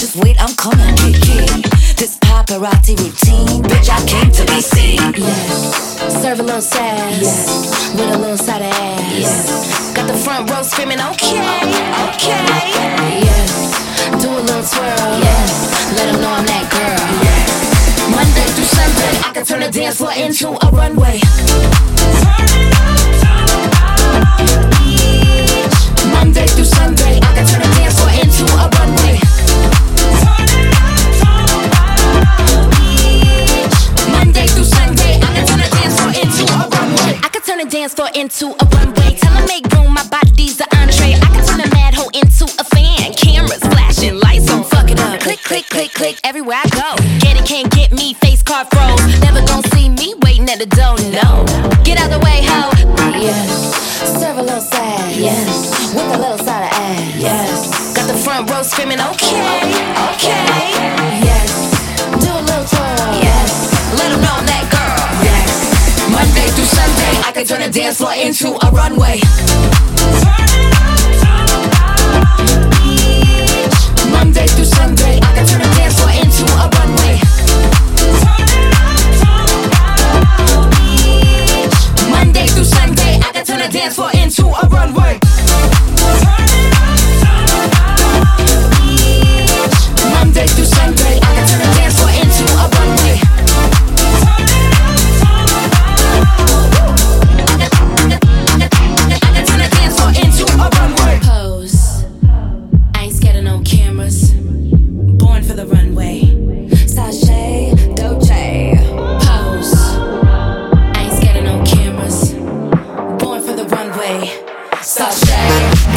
Just wait, I'm coming. This paparazzi routine, bitch, I came to be seen. Yes. Serve a little sass. Yes. With a little side of ass. Yes. Got the front row screaming, okay, okay. Yes. Do a little twirl. Yes. Let them know I'm that girl. Yes. Monday through Sunday, I can turn the dance floor into a runway. Monday through Sunday, I can turn the dance floor into a runway. Monday through Sunday, I can turn the dance floor into a runway. I can turn the dance floor into a runway. Tell them make room, my body's the entree. I can turn a mad hoe into a fan. Cameras flashing, lights on, fuck it up. Click, click, click, click, everywhere I go. Get it, can't get me, face card froze. Never gon' see me waiting at the door, no. Get out the way, ho. Yes. Serve a little sad, yes. With a little side of ass, yes. Got the front row screaming, okay, okay. Yes. Do a little twirl, yes. Let them know I'm that girl, yes. Monday through Sunday, I can turn the dance floor into a runway. Monday through Sunday, I can turn the dance floor into a runway. Monday through Sunday, I can turn the dance floor into a runway. Monday through Sunday, I can turn the dance floor into a runway. I can turn the dance floor into a runway. Pose. I ain't scared of no cameras. Born for the runway. Sashay, Dolce. Pose. I ain't scared of no cameras. Born for the runway. Sashay.